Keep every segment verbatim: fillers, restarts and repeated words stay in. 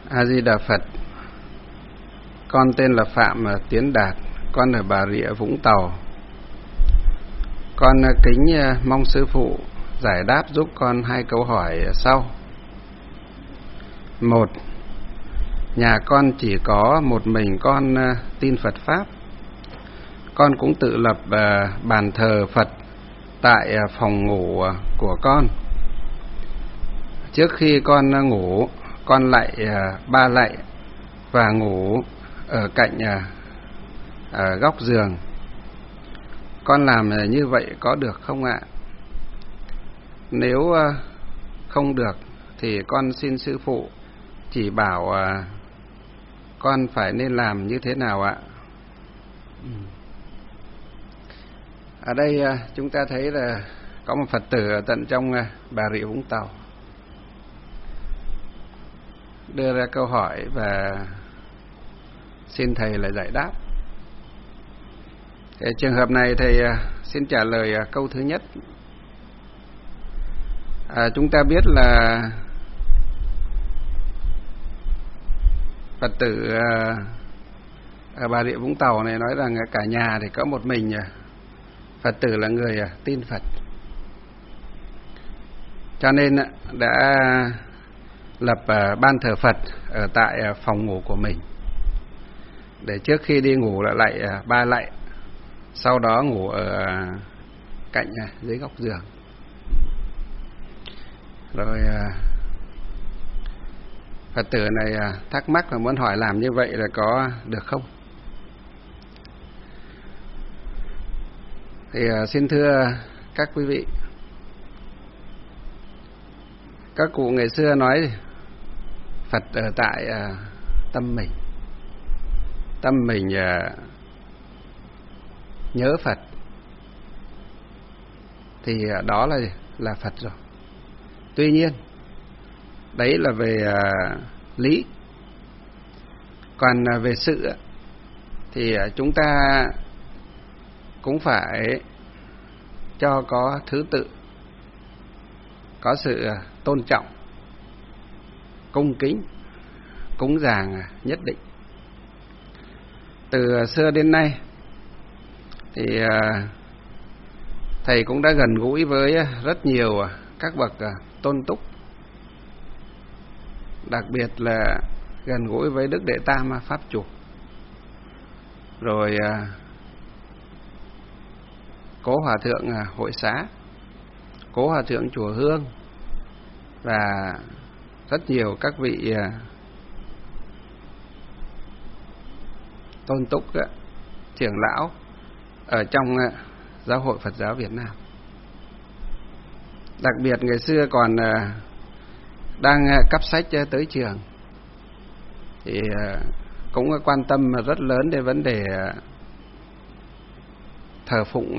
A Di Đà Phật. Con tên là Phạm Tiến Đạt, con ở Bà Rịa, Vũng Tàu. Con kính mong sư phụ giải đáp giúp con hai câu hỏi sau. Một, nhà con chỉ có một mình con tin Phật Pháp. Con cũng tự lập bàn thờ Phật tại phòng ngủ của con. Trước khi con ngủ, con lạy ba lạy và ngủ ở cạnh ở góc giường. Con làm như vậy có được không ạ? Nếu không được thì con xin sư phụ chỉ bảo con phải nên làm như thế nào ạ? Ở đây chúng ta thấy là có một Phật tử ở tận trong Bà Rịa Vũng Tàu đưa ra câu hỏi và xin thầy là giải đáp. Cái trường hợp này thầy xin trả lời câu thứ nhất. À, chúng ta biết là Phật tử ở Bà Rịa Vũng Tàu này nói rằng cả nhà thì có một mình Phật tử là người tin Phật, cho nên đã lập ban thờ Phật ở tại phòng ngủ của mình, để trước khi đi ngủ lại lạy ba lạy, sau đó ngủ ở cạnh dưới góc giường. Rồi Phật tử này thắc mắc và muốn hỏi làm như vậy là có được không? Thì xin thưa các quý vị, các cụ ngày xưa nói Phật ở tại tâm mình, tâm mình nhớ Phật thì đó là là Phật rồi. Tuy nhiên đấy là về lý, còn về sự thì chúng ta cũng phải cho có thứ tự, có sự tôn trọng, cung kính, cúng dường nhất định. Từ xưa đến nay thì thầy cũng đã gần gũi với rất nhiều các bậc tôn túc, đặc biệt là gần gũi với Đức Đệ Tam Pháp Chủ, rồi Cố Hòa Thượng Hội Xá, Cố Hòa Thượng Chùa Hương và rất nhiều các vị tôn túc, trưởng lão ở trong Giáo hội Phật giáo Việt Nam. Đặc biệt ngày xưa còn đang cấp sách tới trường thì cũng quan tâm rất lớn đến vấn đề thờ phụng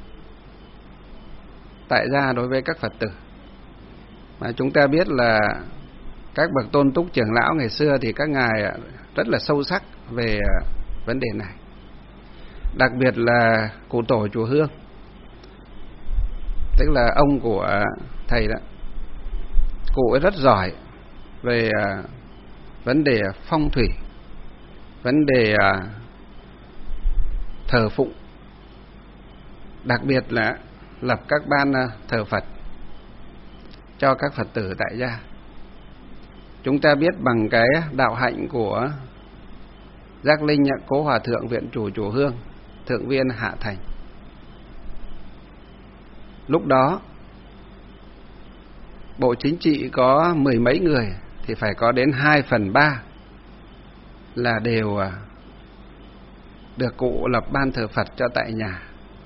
tại gia đối với các Phật tử. Mà chúng ta biết là các bậc tôn túc trưởng lão ngày xưa thì các ngài rất là sâu sắc về vấn đề này. Đặc biệt là cụ tổ chùa Hương, tức là ông của thầy đó, cụ ấy rất giỏi về vấn đề phong thủy, vấn đề thờ phụng, đặc biệt là lập các ban thờ Phật cho các Phật tử tại gia. Chúng ta biết bằng cái đạo hạnh của Giác Linh Cố Hòa Thượng Viện Chủ Chùa Hương, Thượng viên Hạ Thành, lúc đó bộ chính trị có mười mấy người thì phải có đến hai phần ba là đều được cụ lập ban thờ Phật cho tại nhà.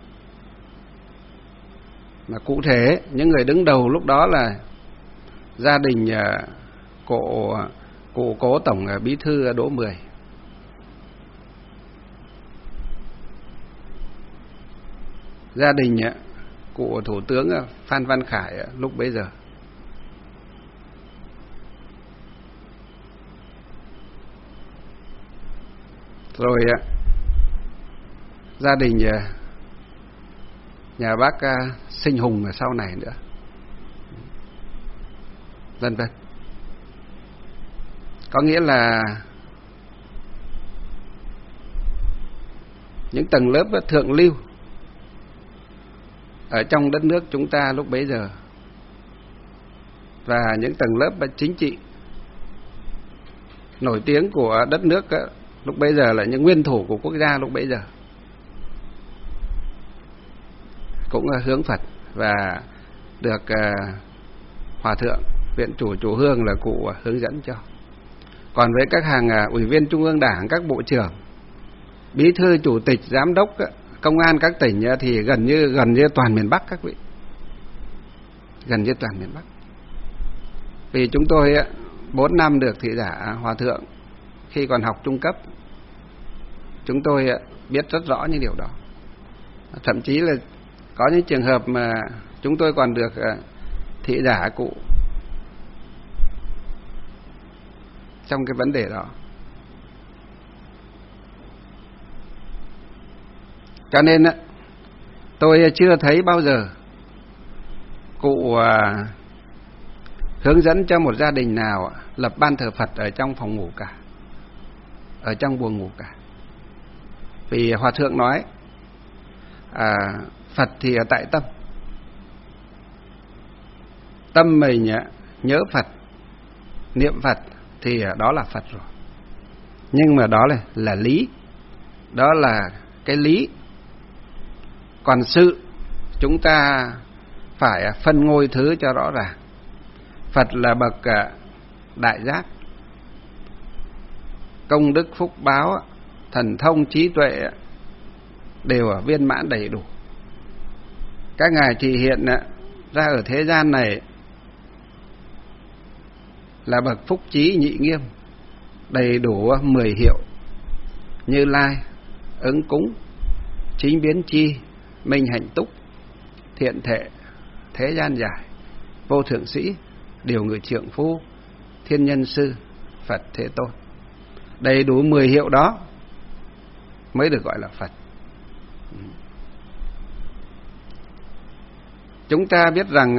Mà cụ thể những người đứng đầu lúc đó là gia đình cụ cụ Cố Tổng Bí thư Đỗ Mười, gia đình cụ Thủ tướng Phan Văn Khải lúc bấy giờ, rồi gia đình nhà bác Sinh Hùng ở sau này nữa, vân vân. Có nghĩa là những tầng lớp thượng lưu ở trong đất nước chúng ta lúc bấy giờ, và những tầng lớp chính trị nổi tiếng của đất nước lúc bấy giờ, là những nguyên thủ của quốc gia lúc bấy giờ, cũng hướng Phật và được Hòa thượng Viện Chủ Chùa Hương là cụ hướng dẫn cho. Còn với các hàng ủy viên Trung ương Đảng, các bộ trưởng, bí thư, chủ tịch, giám đốc, công an các tỉnh thì gần như gần như toàn miền Bắc các vị, gần như toàn miền Bắc. Vì chúng tôi bốn năm được thị giả Hòa thượng khi còn học trung cấp, chúng tôi biết rất rõ những điều đó. Thậm chí là có những trường hợp mà chúng tôi còn được thị giả cụ trong cái vấn đề đó. Cho nên tôi chưa thấy bao giờ cụ hướng dẫn cho một gia đình nào lập ban thờ Phật ở trong phòng ngủ cả, ở trong buồng ngủ cả. Vì Hòa thượng nói à, Phật thì ở tại tâm, tâm mình nhớ Phật, niệm Phật thì đó là Phật rồi. Nhưng mà đó là, là lý, đó là cái lý. Còn sự chúng ta phải phân ngôi thứ cho rõ ràng. Phật là bậc đại giác, công đức phúc báo, thần thông trí tuệ đều ở viên mãn đầy đủ. Các ngài chỉ hiện ra ở thế gian này là bậc phúc trí nhị nghiêm, đầy đủ mười hiệu: Như Lai, ứng cúng, chính biến chi, minh hạnh túc, thiện thệ, thế gian giải, vô thượng sĩ, điều ngự trượng phu, thiên nhân sư, Phật Thế Tôn. Đầy đủ mười hiệu đó mới được gọi là Phật. Chúng ta biết rằng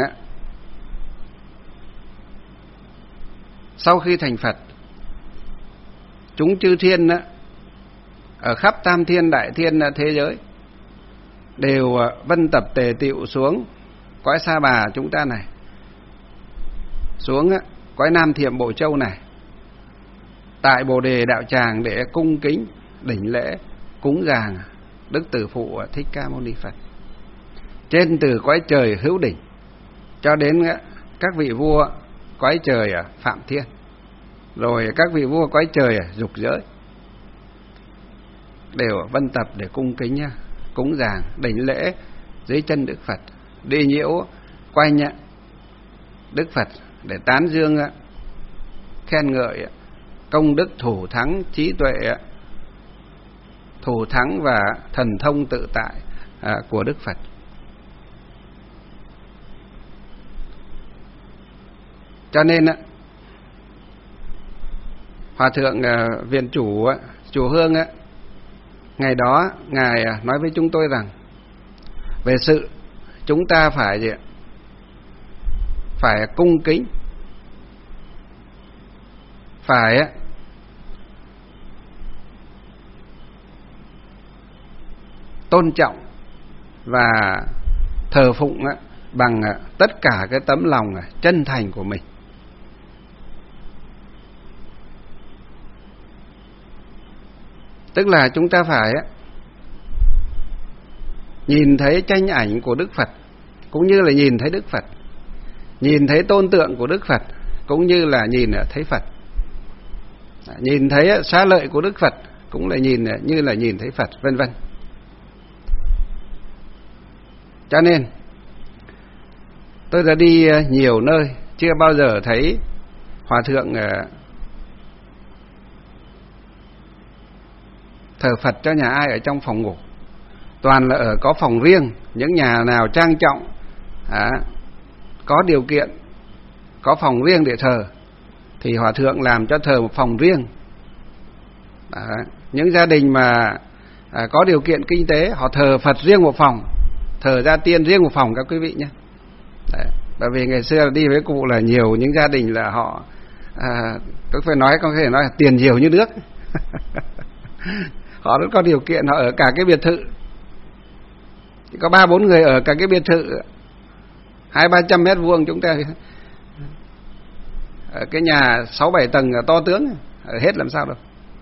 sau khi thành Phật, chúng chư thiên ở khắp tam thiên đại thiên thế giới đều vân tập tề tựu xuống cõi Sa Bà chúng ta này, xuống cõi Nam Thiệm Bộ Châu này, tại Bồ Đề Đạo Tràng để cung kính đảnh lễ cúng dường Đức Tử Phụ Thích Ca Mâu Ni Phật. Trên từ cõi trời hữu đỉnh cho đến các vị vua cõi trời Phạm Thiên, rồi các vị vua cõi trời Dục Giới đều vân tập để cung kính cúng dường đảnh lễ dưới chân Đức Phật, đi nhiễu quanh Đức Phật để tán dương khen ngợi công đức thủ thắng trí tuệ, thủ thắng và thần thông tự tại của Đức Phật. Cho nên Hòa thượng Viện Chủ Chùa Hương ngày đó ngài nói với chúng tôi rằng về sự chúng ta phải gì? Phải cung kính, phải tôn trọng và thờ phụng bằng tất cả cái tấm lòng chân thành của mình. Tức là chúng ta phải nhìn thấy tranh ảnh của Đức Phật cũng như là nhìn thấy Đức Phật, nhìn thấy tôn tượng của Đức Phật cũng như là nhìn thấy Phật, nhìn thấy xá lợi của Đức Phật cũng là nhìn như là nhìn thấy Phật, vân vân. Cho nên tôi đã đi nhiều nơi, chưa bao giờ thấy Hòa thượng thờ Phật cho nhà ai ở trong phòng ngủ. Toàn là ở có phòng riêng. Những nhà nào trang trọng, à, có điều kiện, có phòng riêng để thờ thì Hòa thượng làm cho thờ một phòng riêng. À, những gia đình mà à, có điều kiện kinh tế, họ thờ Phật riêng một phòng, thờ gia tiên riêng một phòng các quý vị nhé. Đấy, bởi vì ngày xưa đi với cụ là nhiều những gia đình là họ à, tôi phải nói có thể nói là tiền nhiều như nước. Họ rất có điều kiện, họ ở cả cái biệt thự, chỉ có ba bốn người ở cả cái biệt thự hai ba trăm mét vuông, chúng ta ở cái nhà sáu bảy tầng to tướng ở hết làm sao đâu.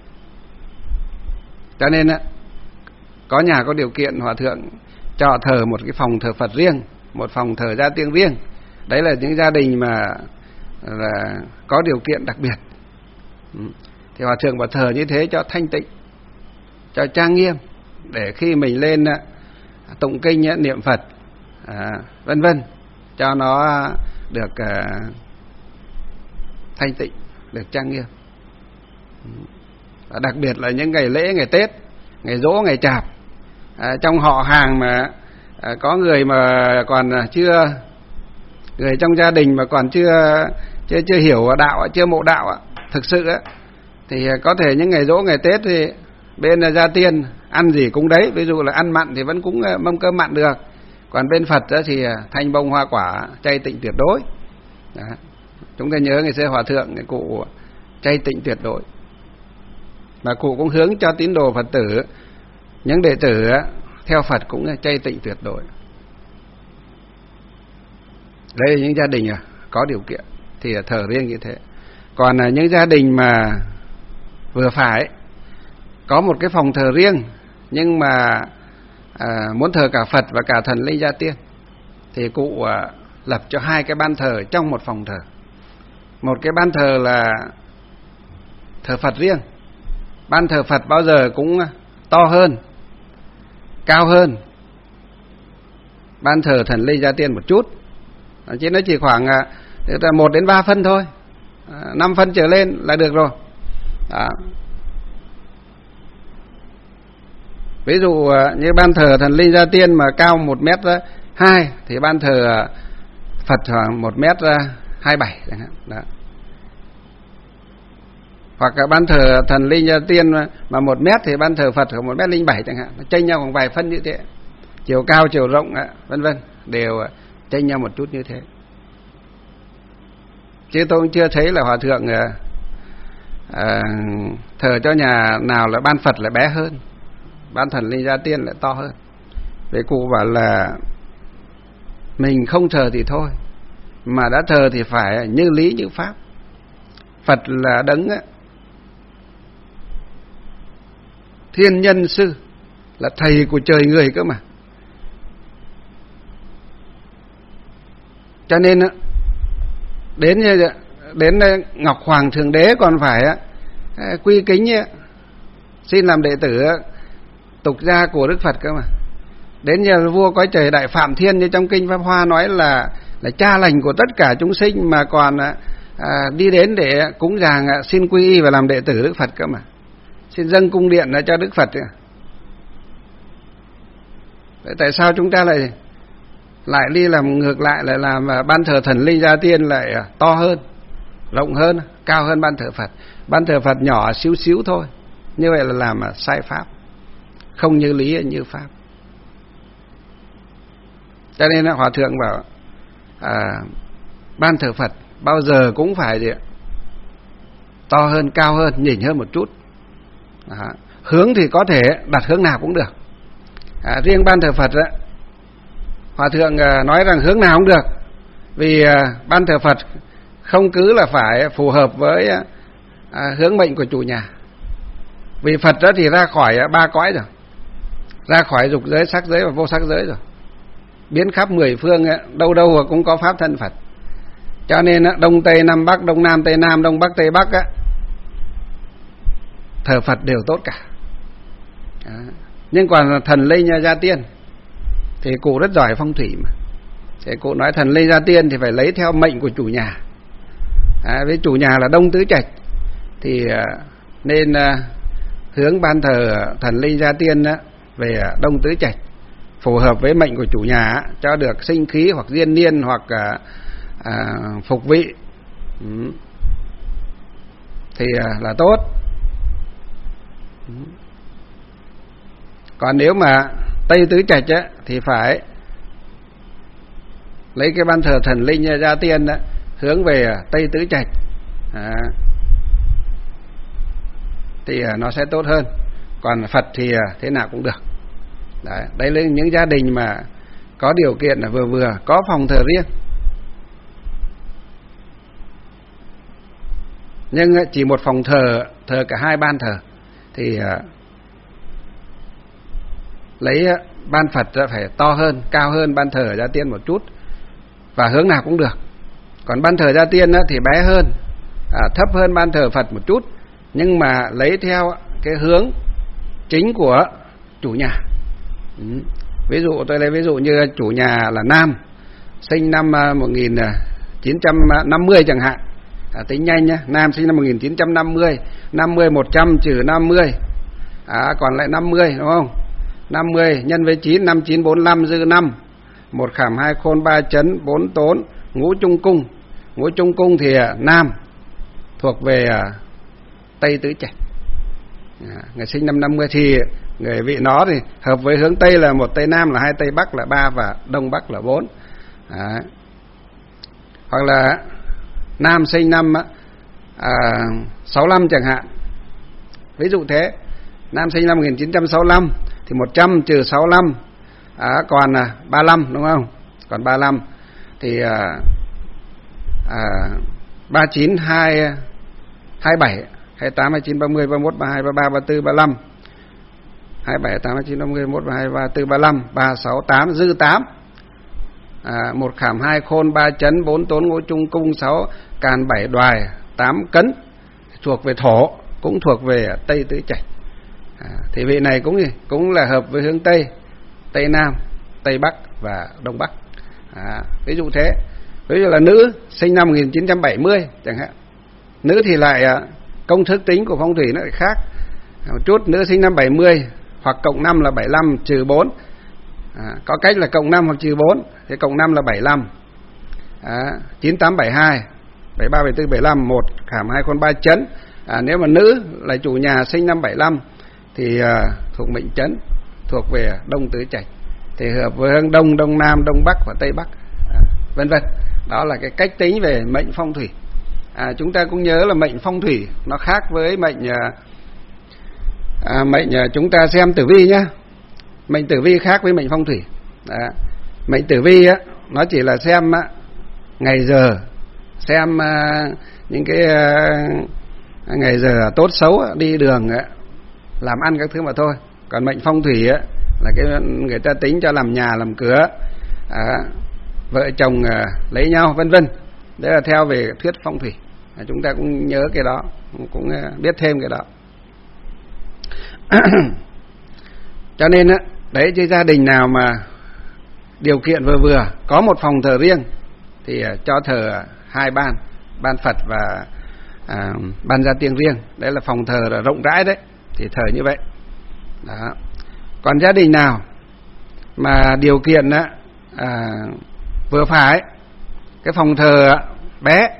Cho nên á, có nhà có điều kiện hòa thượng cho thờ một cái phòng thờ Phật riêng, một phòng thờ gia tiên riêng. Đấy là những gia đình mà là có điều kiện đặc biệt. Thì hòa thượng bảo thờ như thế cho thanh tịnh, cho trang nghiêm, để khi mình lên tụng kinh niệm Phật à, vân vân, cho nó được à, thanh tịnh, được trang nghiêm. Và đặc biệt là những ngày lễ, ngày Tết, ngày Giỗ, ngày Chạp, à, trong họ hàng mà à, có người mà còn chưa, người trong gia đình mà còn chưa chưa chưa hiểu đạo, chưa mộ đạo thực sự á, thì có thể những ngày Giỗ, ngày Tết thì bên gia tiên ăn gì cũng đấy, ví dụ là ăn mặn thì vẫn cúng mâm cơm mặn được, còn bên Phật đó thì thanh bông hoa quả, chay tịnh tuyệt đối. Đó. Chúng ta nhớ ngày xưa hòa thượng cái cụ chay tịnh tuyệt đối, mà cụ cũng hướng cho tín đồ Phật tử, những đệ tử theo Phật cũng là chay tịnh tuyệt đối. Đây là những gia đình có điều kiện thì thờ riêng như thế. Còn những gia đình mà vừa phải có một cái phòng thờ riêng nhưng mà à, muốn thờ cả Phật và cả thần linh gia tiên, thì cụ à, lập cho hai cái ban thờ trong một phòng thờ. Một cái ban thờ là thờ Phật riêng. Ban thờ Phật bao giờ cũng to hơn, cao hơn ban thờ thần linh gia tiên một chút, chứ nó chỉ khoảng một đến ba phân thôi, năm phân trở lên là được rồi. Đó. Ví dụ như ban thờ thần linh gia tiên mà cao một mét hai thì ban thờ Phật khoảng một mét hai bảy chẳng hạn. Đó. Hoặc là ban thờ thần linh gia tiên mà một mét thì ban thờ Phật khoảng một mét linh bảy chẳng hạn, nó chênh nhau khoảng vài phân như thế, chiều cao chiều rộng vân vân đều chênh nhau một chút như thế. Chứ tôi cũng chưa thấy là hòa thượng à, thờ cho nhà nào là ban Phật lại bé hơn, ban thần linh gia tiên lại to hơn. Vì cụ bảo là mình không thờ thì thôi, mà đã thờ thì phải như lý như pháp. Phật là đấng thiên nhân sư, là thầy của trời người cơ mà. Cho nên đến đến Ngọc Hoàng Thượng Đế còn phải quy kính xin làm đệ tử tục gia của Đức Phật cơ mà. Đến giờ vua cõi trời Đại Phạm Thiên như trong kinh Pháp Hoa nói là là cha lành của tất cả chúng sinh, mà còn à, đi đến để cúng dường xin quy y và làm đệ tử Đức Phật cơ mà, xin dâng cung điện cho Đức Phật. Vậy tại sao chúng ta lại lại đi làm ngược lại, lại làm ban thờ thần linh gia tiên lại to hơn, rộng hơn, cao hơn ban thờ Phật? Ban thờ Phật nhỏ xíu xíu thôi, như vậy là làm sai pháp, không như lý như pháp. Cho nên là hòa thượng bảo à, ban thờ Phật bao giờ cũng phải gì, to hơn, cao hơn, nhỉnh hơn một chút. Đó. Hướng thì có thể đặt hướng nào cũng được. À, riêng ban thờ Phật đó, hòa thượng à, nói rằng hướng nào cũng được, vì à, ban thờ Phật không cứ là phải phù hợp với à, hướng mệnh của chủ nhà. Vì Phật đó thì ra khỏi ba cõi rồi, ra khỏi dục giới, sắc giới và vô sắc giới rồi, biến khắp mười phương, đâu đâu cũng có pháp thân Phật. Cho nên đông tây nam bắc, đông nam tây nam, đông bắc tây bắc á, thờ Phật đều tốt cả. Đó. Nhưng còn thần linh gia tiên thì cụ rất giỏi phong thủy mà. Thì cụ nói thần linh gia tiên thì phải lấy theo mệnh của chủ nhà. À, với chủ nhà là đông tứ trạch thì nên hướng ban thờ thần linh gia tiên về đông tứ trạch, phù hợp với mệnh của chủ nhà, cho được sinh khí hoặc diên niên hoặc à, à, phục vị. Ừ. Thì à, là tốt. Ừ. Còn nếu mà tây tứ trạch á, thì phải lấy cái ban thờ thần linh gia tiên á, hướng về tây tứ trạch, à, thì nó sẽ tốt hơn. Còn Phật thì thế nào cũng được. Đấy, đấy là những gia đình mà có điều kiện là vừa vừa, có phòng thờ riêng, nhưng chỉ một phòng thờ, thờ cả hai ban thờ, thì lấy ban Phật phải to hơn, cao hơn ban thờ Gia Tiên một chút, và hướng nào cũng được. Còn ban thờ Gia Tiên thì bé hơn, à, thấp hơn ban thờ Phật một chút, nhưng mà lấy theo cái hướng chính của chủ nhà. Ừ. Ví dụ tôi lấy ví dụ như chủ nhà là nam, sinh năm một nghìn chín trăm năm mươi chẳng hạn, à, tính nhanh nhé, nam sinh năm một nghìn chín trăm năm mươi, năm mươi một trăm trừ năm mươi, à, còn lại năm mươi, đúng không? năm mươi nhân với chín, năm chín bốn mươi lăm, dư năm, một khảm hai khôn ba chấn bốn tốn, ngũ trung cung. Ngũ trung cung thì nam, thuộc về Tây Tứ Trạch. À, người sinh năm năm mươi thì người vị nó thì hợp với hướng Tây là một Tây Nam là hai, Tây Bắc là ba, và Đông Bắc là bốn. À, hoặc là nam sinh năm à, sáu mươi lăm chẳng hạn, ví dụ thế. Nam sinh năm một nghìn chín trăm sáu mươi lăm thì một trăm trừ sáu mươi lăm, à, còn à, ba mươi lăm, đúng không? Còn ba mươi lăm thì à, à, ba mươi chín, hai, hai mươi bảy, hai mươi tám, hai mươi chín, ba mươi, ba mươi mốt, ba mươi hai, ba mươi ba, ba mươi tư, ba mươi lăm, hai mươi bảy, tám, hai mươi chín, ba mươi, ba mươi mốt, ba mươi hai, ba mươi tư, ba mươi lăm, ba mươi sáu, tám, dư tám, à, một khảm hai khôn ba chấn bốn tốn ngũ trung cung sáu càn bảy đoài tám cấn, thuộc về thổ, cũng thuộc về Tây Tứ Trạch. À, thì vị này cũng cũng là hợp với hướng Tây, Tây Nam, Tây Bắc và Đông Bắc. À, ví dụ thế. Ví dụ là nữ sinh năm một nghìn chín trăm bảy mươi chẳng hạn, nữ thì lại công thức tính của phong thủy nó lại khác một chút. Nữ sinh năm bảy mươi hoặc cộng năm là bảy mươi lăm trừ bốn, à, có cách là cộng năm hoặc trừ bốn, thế cộng năm là bảy mươi lăm, à, chín tám bảy hai, bảy ba bảy tư bảy mươi lăm, một khảm hai khôn ba chấn. À, nếu mà nữ là chủ nhà sinh năm bảy mươi lăm thì à, thuộc mệnh chấn, thuộc về Đông Tứ Trạch, thì hợp với hướng Đông, Đông Nam, Đông Bắc và Tây Bắc, à, vân vân. Đó là cái cách tính về mệnh phong thủy. À, chúng ta cũng nhớ là mệnh phong thủy nó khác với mệnh à, à, mệnh à, chúng ta xem tử vi nhá. Mệnh tử vi khác với mệnh phong thủy. À, mệnh tử vi á, nó chỉ là xem á, ngày giờ, xem à, những cái à, ngày giờ tốt xấu, đi đường, làm ăn các thứ mà thôi. Còn mệnh phong thủy á, là cái người ta tính cho làm nhà, làm cửa, à, vợ chồng à, lấy nhau, vân vân. Đấy là theo về thuyết phong thủy. À, chúng ta cũng nhớ cái đó, cũng biết thêm cái đó. Cho nên á, đấy, chứ gia đình nào mà điều kiện vừa vừa, có một phòng thờ riêng thì cho thờ hai ban, ban Phật và à, ban Gia Tiên riêng. Đấy là phòng thờ là rộng rãi đấy, thì thờ như vậy. Đó. Còn gia đình nào mà điều kiện á, à, vừa phải, cái phòng thờ bé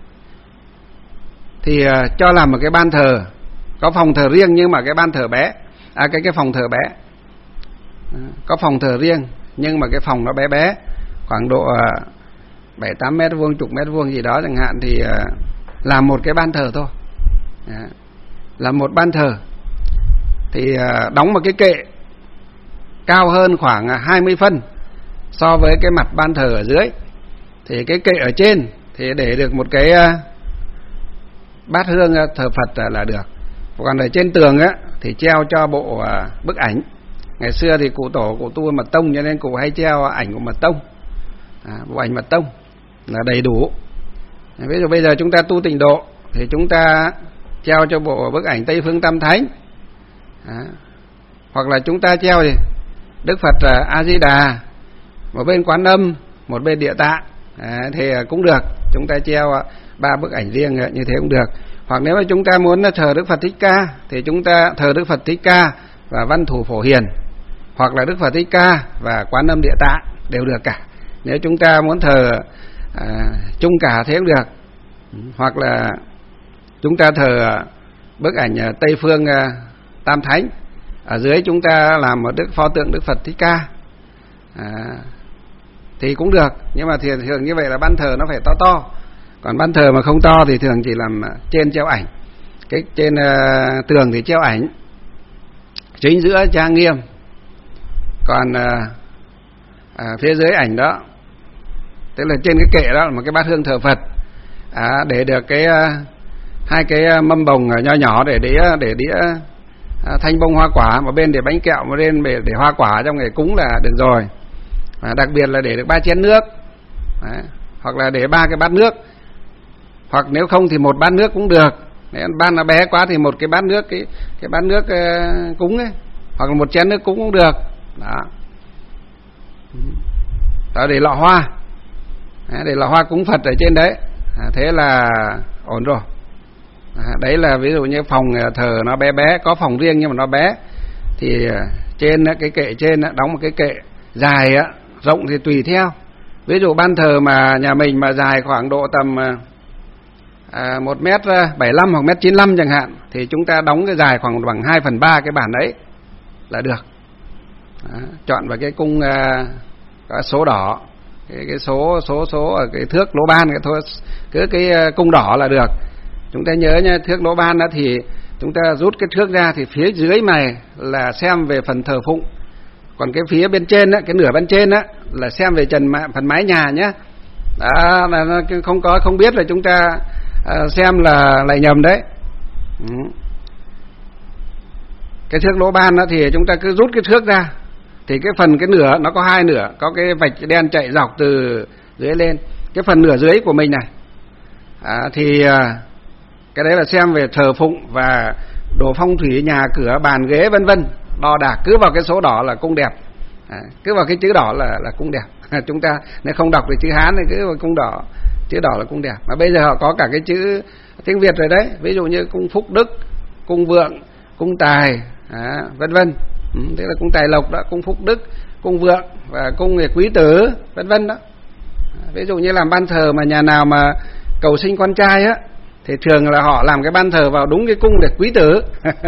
thì à, cho làm một cái ban thờ, có phòng thờ riêng nhưng mà cái ban thờ bé, à, cái cái phòng thờ bé, à, có phòng thờ riêng nhưng mà cái phòng nó bé bé, khoảng độ à, bảy tám mét vuông, chục mét vuông gì đó chẳng hạn, thì à, làm một cái ban thờ thôi, à, làm một ban thờ thì à, đóng một cái kệ cao hơn khoảng hai mươi phân so với cái mặt ban thờ ở dưới. Thì cái kệ ở trên thì để được một cái uh, bát hương uh, thờ Phật uh, là được. Còn ở trên tường á thì treo cho bộ uh, bức ảnh. Ngày xưa thì cụ tổ cụ tu Mật Tông, cho nên cụ hay treo ảnh của Mật Tông, à, bộ ảnh Mật Tông là đầy đủ. Ví dụ bây giờ chúng ta tu Tịnh Độ thì chúng ta treo cho bộ bức ảnh Tây Phương Tam Thánh, à, hoặc là chúng ta treo gì Đức Phật uh, A Di Đà, một bên Quán Âm, một bên Địa Tạng, à, thì cũng được. Chúng ta treo ba bức ảnh riêng như thế cũng được. Hoặc nếu mà chúng ta muốn thờ Đức Phật Thích Ca thì chúng ta thờ Đức Phật Thích Ca và Văn Thủ Phổ Hiền, hoặc là Đức Phật Thích Ca và Quán Âm Địa Tạng đều được cả. Nếu chúng ta muốn thờ à, chung cả thế cũng được. Hoặc là chúng ta thờ bức ảnh Tây Phương à, Tam Thánh, ở dưới chúng ta làm một đức pho tượng Đức Phật Thích Ca, à, thì cũng được. Nhưng mà thường, thường như vậy là ban thờ nó phải to to. Còn ban thờ mà không to thì thường chỉ làm trên treo ảnh, cái trên uh, tường thì treo ảnh, chính giữa trang nghiêm, còn uh, uh, phía dưới ảnh đó, tức là trên cái kệ đó là một cái bát hương thờ Phật, à, để được cái uh, hai cái mâm bồng nhỏ nhỏ để đĩa để đĩa uh, thanh bông hoa quả, một bên để bánh kẹo, một bên để, để hoa quả trong ngày cúng là được rồi. À, đặc biệt là để được ba chén nước, à, hoặc là để ba cái bát nước, hoặc nếu không thì một bát nước cũng được. Nếu bát nó bé quá thì một cái bát nước, cái cái bát nước uh, cúng ấy, hoặc là một chén nước cúng cũng được. Đó. Đó, để lọ hoa, à, để lọ hoa cúng Phật ở trên đấy, à, thế là ổn rồi. À, đấy là ví dụ như phòng thờ nó bé bé, có phòng riêng nhưng mà nó bé, thì trên cái kệ trên đóng một cái kệ dài á, rộng thì tùy theo. Ví dụ ban thờ mà nhà mình mà dài khoảng độ tầm à, một mét bảy lăm hoặc mét chín lăm chẳng hạn, thì chúng ta đóng cái dài khoảng bằng hai phần ba cái bản đấy là được. Đó, chọn vào cái cung à, có số đỏ, cái, cái số số số ở cái thước lỗ ban, cái thôi cứ cái cung đỏ là được. Chúng ta nhớ nha, thước lỗ ban đó thì chúng ta rút cái thước ra thì phía dưới này là xem về phần thờ phụng, còn cái phía bên trên á, cái nửa bên trên á là xem về trần phần mái nhà nhé. Đó, là nó không có không biết là chúng ta uh, xem là lại nhầm đấy. Ừ. Cái thước lỗ ban đó thì chúng ta cứ rút cái thước ra, thì cái phần cái nửa nó có hai nửa, có cái vạch đen chạy dọc từ dưới lên, cái phần nửa dưới của mình này, à, thì uh, cái đấy là xem về thờ phụng và đồ phong thủy nhà cửa bàn ghế vân vân, đo đạc cứ vào cái số đỏ là cung đẹp, à, cứ vào cái chữ đỏ là là cung đẹp. À, chúng ta nếu không đọc được chữ Hán thì cứ vào cung đỏ, chữ đỏ là cung đẹp. Mà bây giờ họ có cả cái chữ tiếng Việt rồi đấy, ví dụ như cung phúc đức, cung vượng, cung tài, à, vân vân. Ừ, thế là cung tài lộc đó, cung phúc đức, cung vượng và cung quý tử vân vân đó. À, ví dụ như làm ban thờ mà nhà nào mà cầu sinh con trai á, thì thường là họ làm cái ban thờ vào đúng cái cung để quý tử.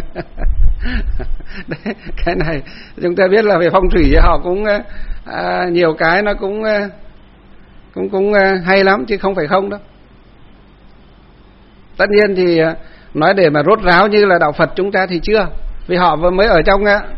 Đấy, cái này chúng ta biết là về phong thủy họ cũng à, nhiều cái nó cũng cũng cũng hay lắm chứ không phải không đâu. Tất nhiên thì nói để mà rốt ráo như là đạo Phật chúng ta thì chưa, vì họ vừa mới ở trong à,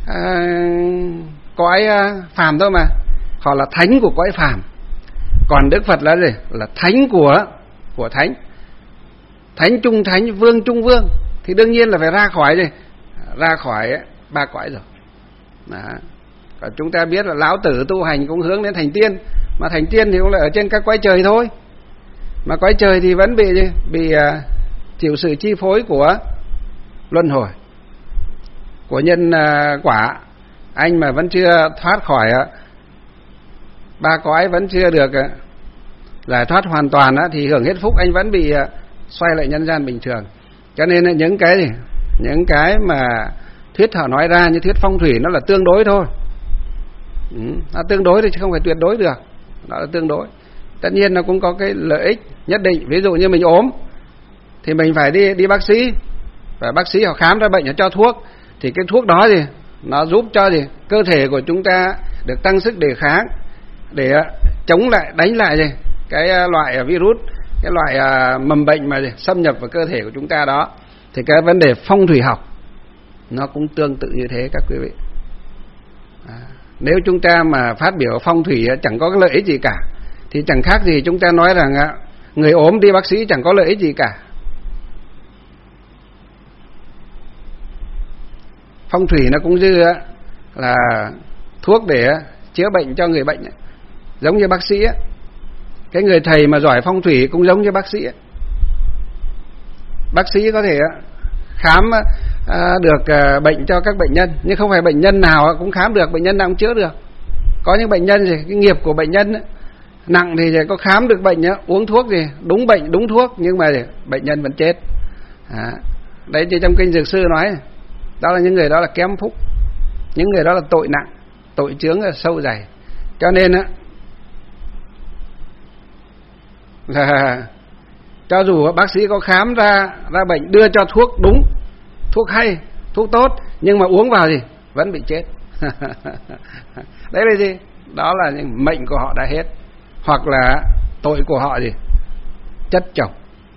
cõi phàm thôi mà, họ là thánh của cõi phàm, còn Đức Phật là gì? Là thánh của của thánh, thánh trung thánh, vương trung vương, thì đương nhiên là phải ra khỏi gì, ra khỏi ba cõi rồi. Đó. Còn chúng ta biết là lão tử tu hành cũng hướng đến thành tiên, mà thành tiên thì cũng là ở trên các cõi trời thôi, mà cõi trời thì vẫn bị gì? Bị uh, chịu sự chi phối của luân hồi, của nhân uh, quả. Anh mà vẫn chưa thoát khỏi uh, ba cõi, vẫn chưa được uh, giải thoát hoàn toàn uh, thì hưởng hết phúc, anh vẫn bị uh, xoay lại nhân gian bình thường. Cho nên uh, những cái gì, những cái mà thuyết họ nói ra như thuyết phong thủy nó là tương đối thôi. Ừ, nó tương đối thì không phải tuyệt đối được, nó là tương đối. Tất nhiên nó cũng có cái lợi ích nhất định. Ví dụ như mình ốm thì mình phải đi đi bác sĩ, và bác sĩ họ khám ra bệnh, họ cho thuốc, thì cái thuốc đó gì nó giúp cho gì cơ thể của chúng ta được tăng sức đề kháng để chống lại, đánh lại gì cái loại virus, cái loại mầm bệnh mà gì xâm nhập vào cơ thể của chúng ta đó. Thì cái vấn đề phong thủy học nó cũng tương tự như thế các quý vị. À, nếu chúng ta mà phát biểu phong thủy chẳng có cái lợi ích gì cả, thì chẳng khác gì chúng ta nói rằng người ốm đi bác sĩ chẳng có lợi ích gì cả. Phong thủy nó cũng như là thuốc để chữa bệnh cho người bệnh, giống như bác sĩ. Cái người thầy mà giỏi phong thủy cũng giống như bác sĩ. Bác sĩ có thể khám được bệnh cho các bệnh nhân, nhưng không phải bệnh nhân nào cũng khám được, bệnh nhân nào cũng chữa được. Có những bệnh nhân gì, cái nghiệp của bệnh nhân nặng thì có khám được bệnh, uống thuốc gì đúng bệnh đúng thuốc, nhưng mà bệnh nhân vẫn chết. À, đấy thì trong kinh Dược Sư nói, đó là những người đó là kém phúc, những người đó là tội nặng, tội chướng là sâu dày. Cho nên á là cho dù bác sĩ có khám ra ra bệnh, đưa cho thuốc đúng, thuốc hay, thuốc tốt, nhưng mà uống vào gì vẫn bị chết. Đấy là gì? Đó là những mệnh của họ đã hết, hoặc là tội của họ gì chất chồng.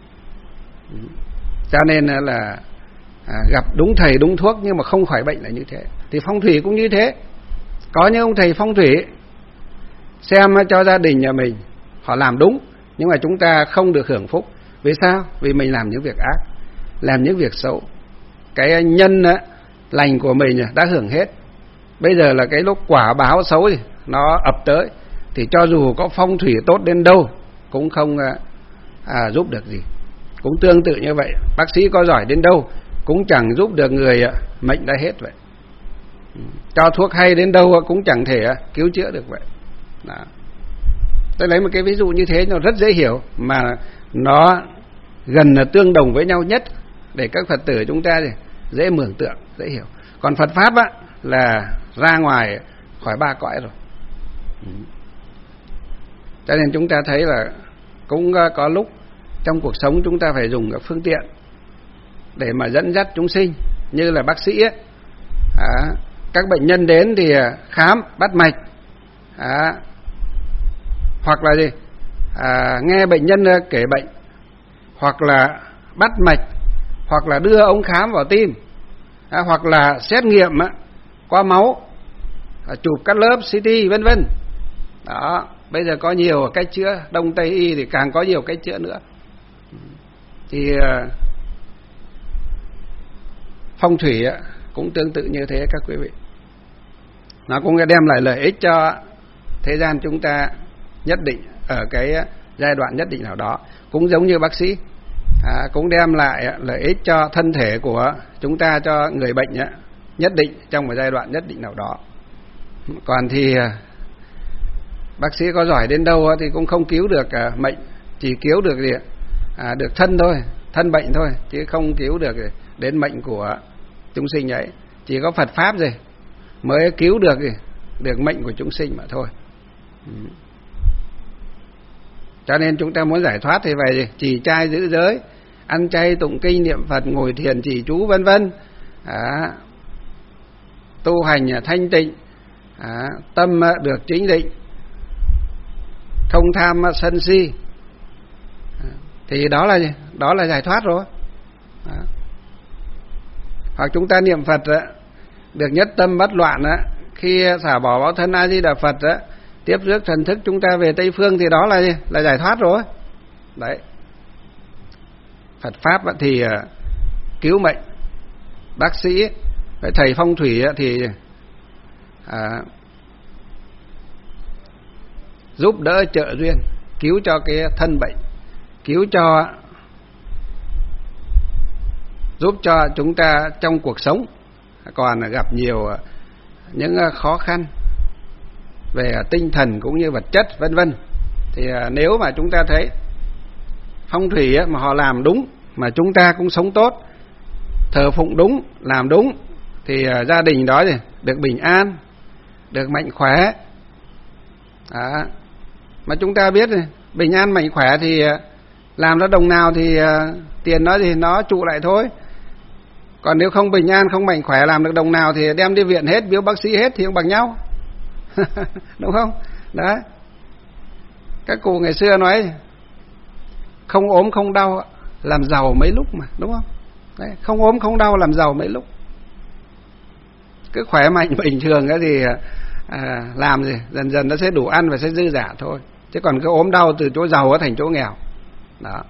Cho nên là à, gặp đúng thầy đúng thuốc nhưng mà không khỏi bệnh là như thế. Thì phong thủy cũng như thế. Có những ông thầy phong thủy xem cho gia đình nhà mình họ làm đúng, nhưng mà chúng ta không được hưởng phúc. Vì sao? Vì mình làm những việc ác, làm những việc xấu. Cái nhân lành của mình đã hưởng hết. Bây giờ là cái lúc quả báo xấu thì nó ập tới, thì cho dù có phong thủy tốt đến đâu cũng không à, giúp được gì. Cũng tương tự như vậy, bác sĩ có giỏi đến đâu cũng chẳng giúp được người mệnh đã hết vậy. Cho thuốc hay đến đâu cũng chẳng thể cứu chữa được vậy. Đó. Tôi lấy một cái ví dụ như thế nó rất dễ hiểu, mà nó gần là tương đồng với nhau nhất để các Phật tử chúng ta dễ mường tượng, dễ hiểu. Còn Phật Pháp á, là ra ngoài khỏi ba cõi rồi. Cho nên chúng ta thấy là cũng có lúc trong cuộc sống chúng ta phải dùng các phương tiện để mà dẫn dắt chúng sinh. Như là bác sĩ ấy, à, các bệnh nhân đến thì khám bắt mạch, à, hoặc là gì à, nghe bệnh nhân kể bệnh, hoặc là bắt mạch, hoặc là đưa ống khám vào tim, à, hoặc là xét nghiệm á, qua máu, à, chụp các lớp xê tê vân vân. Đó, bây giờ có nhiều cách chữa, Đông Tây y thì càng có nhiều cách chữa nữa. Thì phong thủy cũng tương tự như thế các quý vị. Nó cũng đem lại lợi ích cho thế gian chúng ta nhất định, ở cái giai đoạn nhất định nào đó. Cũng giống như bác sĩ, à, cũng đem lại lợi ích cho thân thể của chúng ta, cho người bệnh nhất định trong một giai đoạn nhất định nào đó. Còn thì bác sĩ có giỏi đến đâu thì cũng không cứu được mệnh, chỉ cứu được gì à, được thân thôi, thân bệnh thôi, chứ không cứu được đến mệnh của chúng sinh ấy. Chỉ có Phật Pháp gì mới cứu được gì, được mệnh của chúng sinh mà thôi. Ừ. Cho nên chúng ta muốn giải thoát thì phải gì? Trì trai giữ giới, ăn chay tụng kinh niệm Phật, ngồi thiền trì chú vân vân, à, tu hành thanh tịnh, à, tâm được chính định, không tham sân si, à, thì đó là gì? Đó là giải thoát rồi. Đó. Hoặc chúng ta niệm Phật được nhất tâm bất loạn, khi xả bỏ báo thân A Di Đà Phật, tiếp rước thần thức chúng ta về Tây Phương, thì đó là gì? Là giải thoát rồi. Đấy. Phật Pháp thì cứu mệnh, bác sĩ, thầy phong thủy thì à, giúp đỡ trợ duyên, cứu cho cái thân bệnh, cứu cho, giúp cho chúng ta trong cuộc sống còn gặp nhiều những khó khăn về tinh thần cũng như vật chất vân vân. Thì nếu mà chúng ta thấy phong thủy mà họ làm đúng, mà chúng ta cũng sống tốt, thờ phụng đúng, làm đúng, thì gia đình đó thì được bình an, được mạnh khỏe. Đó. Mà chúng ta biết bình an mạnh khỏe thì làm ra đồng nào thì tiền nó thì nó trụ lại thôi. Còn nếu không bình an, không mạnh khỏe, làm được đồng nào thì đem đi viện hết, biếu bác sĩ hết thì cũng bằng nhau. Đúng không? Đấy. Các cụ ngày xưa nói không ốm không đau làm giàu mấy lúc mà, đúng không? Đấy, không ốm không đau làm giàu mấy lúc. Cứ khỏe mạnh bình thường cái gì à, làm gì dần dần nó sẽ đủ ăn và sẽ dư giả thôi. Chứ còn cái ốm đau từ chỗ giàu thành chỗ nghèo. Đó.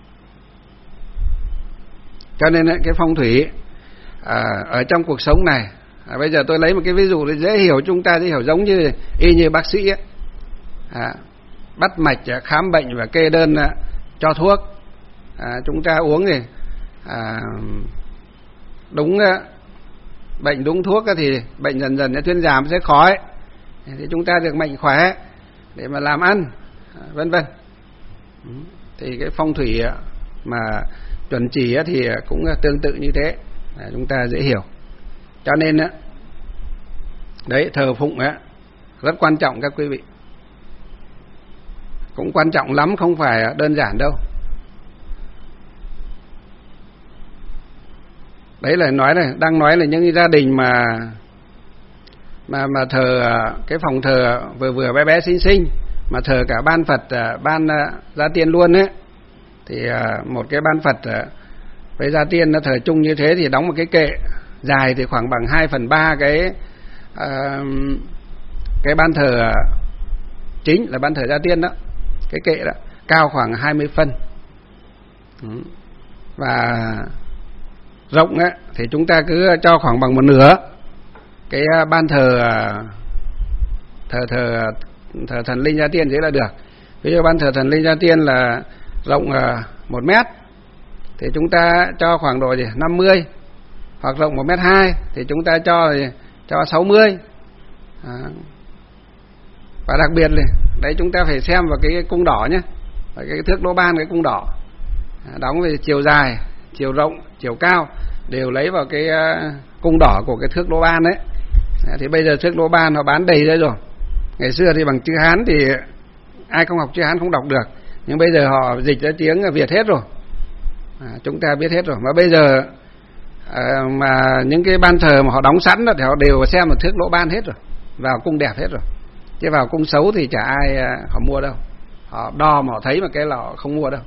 Cho nên cái phong thủy à, ở trong cuộc sống này, à, bây giờ tôi lấy một cái ví dụ để dễ hiểu, chúng ta dễ hiểu, giống như y như bác sĩ ấy. À, bắt mạch, khám bệnh và kê đơn cho thuốc, à, chúng ta uống thì à, đúng bệnh đúng thuốc thì bệnh dần dần sẽ thuyên giảm, sẽ khỏi, thì chúng ta được mạnh khỏe để mà làm ăn, vân vân. Thì cái phong thủy mà chuẩn chỉ thì cũng tương tự như thế, chúng ta dễ hiểu. Cho nên đấy, thờ phụng rất quan trọng các quý vị, cũng quan trọng lắm, không phải đơn giản đâu. Đấy là nói này, đang nói là những gia đình mà mà mà thờ cái phòng thờ vừa vừa bé bé xinh xinh, mà thờ cả ban Phật, ban Gia Tiên luôn ấy, thì à, một cái ban Phật à, với gia tiên nó thờ chung như thế thì đóng một cái kệ dài thì khoảng bằng hai phần ba cái à, cái ban thờ à, chính là ban thờ gia tiên đó, cái kệ đó cao khoảng hai mươi phân. Và rộng ấy, thì chúng ta cứ cho khoảng bằng một nửa cái ban thờ thờ thờ thờ thần linh gia tiên thế là được. Ví dụ ban thờ thần linh gia tiên là rộng một mét thì chúng ta cho khoảng độ gì năm mươi, hoặc rộng một mét hai thì chúng ta cho cho sáu mươi. À. Và đặc biệt này, đấy chúng ta phải xem vào cái cung đỏ nhé, cái thước lỗ ban, cái cung đỏ đóng về chiều dài, chiều rộng, chiều cao đều lấy vào cái cung đỏ của cái thước lỗ ban đấy. Thì bây giờ thước lỗ ban nó bán đầy ra rồi. Ngày xưa thì bằng chữ Hán thì ai không học chữ Hán không đọc được, nhưng bây giờ họ dịch ra tiếng Việt hết rồi, à, chúng ta biết hết rồi. Mà bây giờ à, mà những cái ban thờ mà họ đóng sẵn đó thì họ đều xem một thước lỗ ban hết rồi, vào cung đẹp hết rồi. Chứ vào cung xấu thì chả ai họ mua đâu, họ đo mà họ thấy mà cái là họ không mua đâu.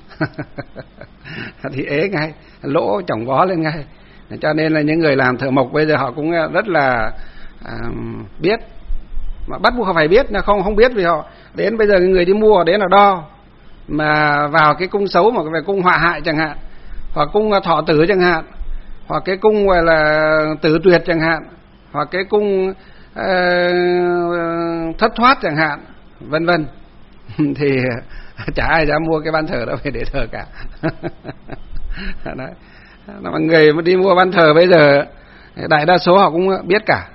Thì ế ngay, lỗ chỏng vó lên ngay. Cho nên là những người làm thợ mộc bây giờ họ cũng rất là à, biết, mà bắt buộc họ phải biết, không không biết vì họ đến bây giờ người đi mua đến là đo, mà vào cái cung xấu mà về cung họa hại chẳng hạn, hoặc cung thọ tử chẳng hạn, hoặc cái cung gọi là tử tuyệt chẳng hạn, hoặc cái cung uh, thất thoát chẳng hạn, vân vân, thì chả ai dám mua cái ban thờ đó về để thờ cả. Đấy. Mọi người mà đi mua ban thờ bây giờ đại đa số họ cũng biết cả.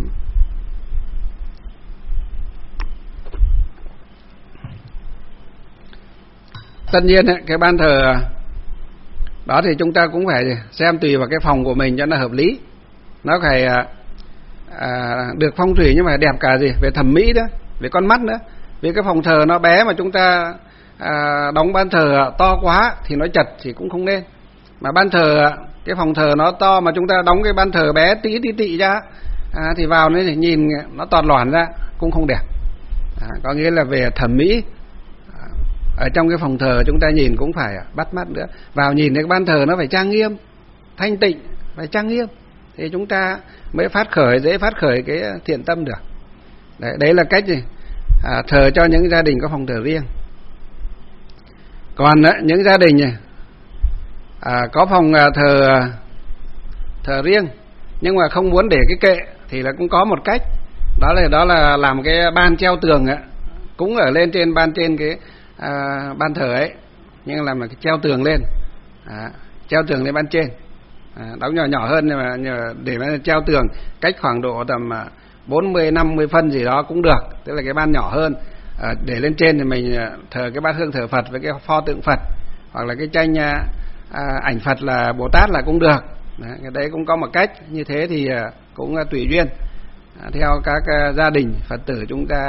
Tất nhiên cái ban thờ đó thì chúng ta cũng phải xem tùy vào cái phòng của mình cho nó hợp lý, nó phải à, được phong thủy nhưng mà đẹp cả gì về thẩm mỹ đó, về con mắt nữa. Vì cái phòng thờ nó bé mà chúng ta à, đóng ban thờ to quá thì nó chật thì cũng không nên. Mà ban thờ cái phòng thờ nó to mà chúng ta đóng cái ban thờ bé tí tí tị ra à, thì vào đấy thì nhìn nó toàn loản ra cũng không đẹp. À, có nghĩa là về thẩm mỹ à, ở trong cái phòng thờ chúng ta nhìn cũng phải bắt mắt nữa. Vào nhìn cái ban thờ nó phải trang nghiêm, thanh tịnh, phải trang nghiêm thì chúng ta mới phát khởi, dễ phát khởi cái thiện tâm được. Đấy, đấy là cách gì à, thờ cho những gia đình có phòng thờ riêng. Còn á, những gia đình này, à, có phòng thờ thờ riêng nhưng mà không muốn để cái kệ thì là cũng có một cách, đó là đó là làm cái ban treo tường á, cũng ở lên trên ban trên cái à, ban thờ ấy, nhưng làm là cái treo tường lên, à, treo tường lên ban trên, à, đóng nhỏ nhỏ hơn nhưng mà để mà treo tường cách khoảng độ tầm bốn mươi năm mươi phân gì đó cũng được, tức là cái ban nhỏ hơn. À, để lên trên thì mình thờ cái bát hương thờ Phật với cái pho tượng Phật, hoặc là cái tranh à, ảnh Phật là Bồ Tát là cũng được. Đấy, cái đấy cũng có một cách như thế thì cũng tùy duyên, à, theo các uh, gia đình Phật tử chúng ta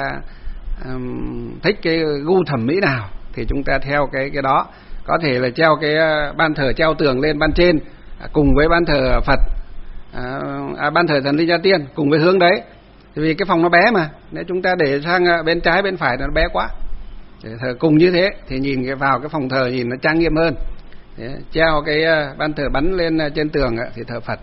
um, thích cái gu thẩm mỹ nào thì chúng ta theo cái cái đó. Có thể là treo cái uh, ban thờ treo tường lên ban trên uh, cùng với ban thờ Phật, uh, à, ban thờ thần linh gia tiên cùng với hướng đấy. Vì cái phòng nó bé mà, nếu chúng ta để sang uh, bên trái bên phải nó bé quá, để thờ cùng như thế thì nhìn cái vào cái phòng thờ nhìn nó trang nghiêm hơn. Đấy, treo cái uh, ban thờ bắn lên uh, trên tường uh, thì thờ Phật.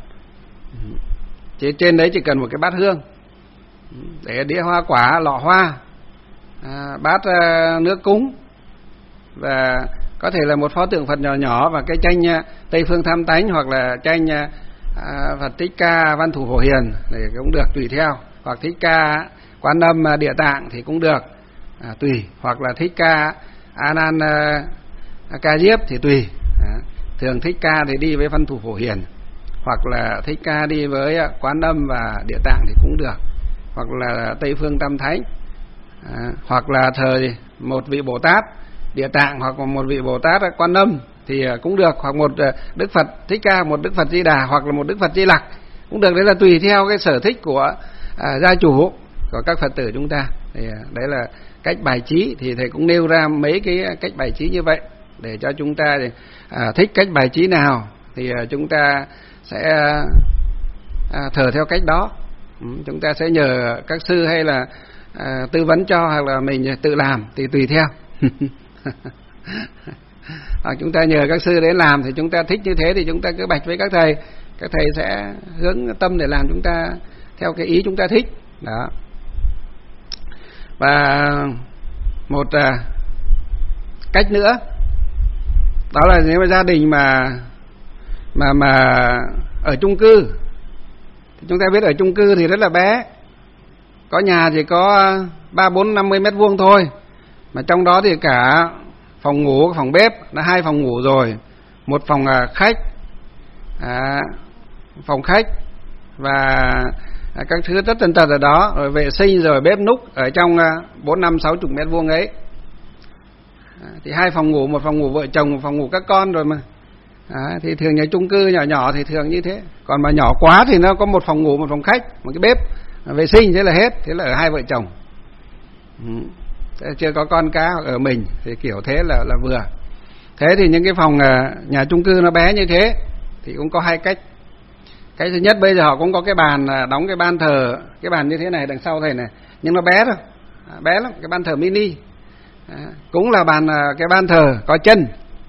Chỉ trên đấy chỉ cần một cái bát hương, để đĩa hoa quả, lọ hoa, à, bát uh, nước cúng, và có thể là một pho tượng Phật nhỏ nhỏ và cái tranh uh, Tây Phương Tham Tánh, hoặc là tranh uh, Phật Thích Ca Văn Thủ Phổ Hiền để cũng được, tùy theo. Hoặc Thích Ca Quán Âm uh, Địa Tạng thì cũng được, à, tùy. Hoặc là Thích Ca A Nan uh, Ca Diếp thì tùy. À, thường Thích Ca thì đi với Văn Thủ Phổ Hiền, hoặc là Thích Ca đi với Quán Âm và Địa Tạng thì cũng được, hoặc là Tây Phương Tam Thánh, à, hoặc là thờ gì? Một vị Bồ Tát Địa Tạng, hoặc một vị Bồ Tát Quán Âm thì cũng được, hoặc một Đức Phật Thích Ca, một Đức Phật Di Đà, hoặc là một Đức Phật Di Lặc cũng được. Đấy là tùy theo cái sở thích của à, gia chủ, của các Phật tử chúng ta. Thì đấy là cách bài trí, thì thầy cũng nêu ra mấy cái cách bài trí như vậy để cho chúng ta thì, à, thích cách bài trí nào thì à, chúng ta sẽ à, thờ theo cách đó. Ừ, chúng ta sẽ nhờ các sư hay là à, tư vấn cho, hoặc là mình tự làm thì tùy theo. Hoặc chúng ta nhờ các sư đến làm thì chúng ta thích như thế thì chúng ta cứ bạch với các thầy, các thầy sẽ hướng tâm để làm chúng ta theo cái ý chúng ta thích. Đó. Và một à, cách nữa đó là nếu mà gia đình mà mà mà ở chung cư thì chúng ta biết ở chung cư thì rất là bé, có nhà chỉ có ba bốn năm mươi mét vuông thôi, mà trong đó thì cả phòng ngủ, phòng bếp đã hai phòng ngủ rồi, một phòng à, khách, à, phòng khách và à, các thứ tất tần tật ở đó, rồi vệ sinh rồi bếp núc ở trong bốn năm sáu chục mét vuông ấy. À, thì hai phòng ngủ, một phòng ngủ vợ chồng, một phòng ngủ các con rồi mà. À, thì thường nhà chung cư nhỏ nhỏ thì thường như thế, còn mà nhỏ quá thì nó có một phòng ngủ, một phòng khách, một cái bếp, vệ sinh thế là hết, thế là ở hai vợ chồng. Ừ. Chưa có con cá ở mình thì kiểu thế là là vừa. Thế thì những cái phòng nhà chung cư nó bé như thế thì cũng có hai cách. Cái thứ nhất, bây giờ họ cũng có cái bàn, đóng cái ban thờ, cái bàn như thế này đằng sau thầy này, nhưng nó bé thôi, bé lắm, cái ban thờ mini. À, cũng là bàn, cái ban thờ có chân,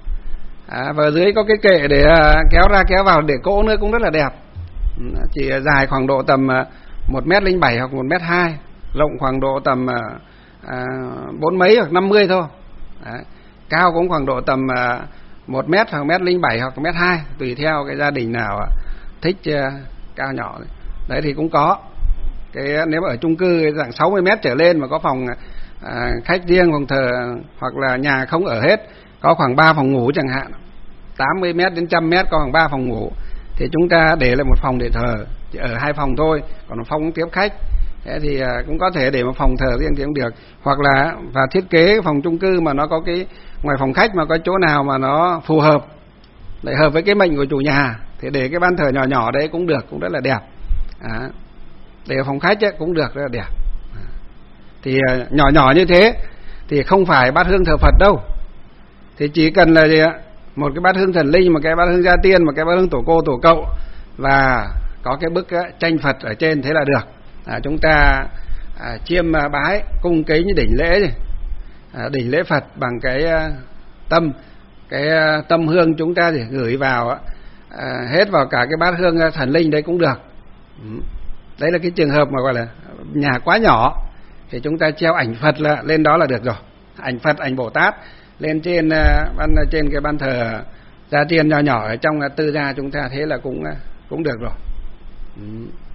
à, và dưới có cái kệ để kéo ra kéo vào để cỗ nữa, cũng rất là đẹp. Chỉ dài khoảng độ tầm một mét linh bảy hoặc một mét hai, rộng khoảng độ tầm à, bốn mấy hoặc năm mươi thôi. Đấy. Cao cũng khoảng độ tầm à, một mét hoặc mét linh bảy hoặc mét hai, tùy theo cái gia đình nào thích uh, cao nhỏ. Đấy thì cũng có. Cái nếu mà ở chung cư dạng sáu mươi mét trở lên mà có phòng à, khách riêng, phòng thờ, hoặc là nhà không ở hết, có khoảng ba phòng ngủ chẳng hạn, tám mươi mét đến một trăm mét có khoảng ba phòng ngủ, thì chúng ta để lại một phòng để thờ, chỉ ở hai phòng thôi, còn một phòng tiếp khách. Thế thì à, cũng có thể để một phòng thờ riêng thì cũng được. Hoặc là và thiết kế phòng chung cư mà nó có cái ngoài phòng khách mà có chỗ nào mà nó phù hợp, để hợp với cái mệnh của chủ nhà, thì để cái ban thờ nhỏ nhỏ đấy cũng được, cũng rất là đẹp. À, để ở phòng khách ấy, cũng được, rất là đẹp. À, thì à, nhỏ nhỏ như thế thì không phải bát hương thờ Phật đâu, thì chỉ cần là gì ạ? Một cái bát hương thần linh, một cái bát hương gia tiên, một cái bát hương tổ cô tổ cậu, và có cái bức á, tranh Phật ở trên, thế là được. À, chúng ta à, chiêm à, bái cung kính đỉnh lễ này. À, đỉnh lễ Phật bằng cái à, tâm cái à, tâm hương chúng ta thì gửi vào à, hết vào cả cái bát hương thần linh đấy cũng được. Ừ. Đấy là cái trường hợp mà gọi là nhà quá nhỏ thì chúng ta treo ảnh Phật là lên đó là được rồi, ảnh Phật, ảnh Bồ Tát lên trên à, ban trên cái ban thờ gia tiên nhỏ nhỏ ở trong tư gia chúng ta, thế là cũng cũng được rồi. Ừ.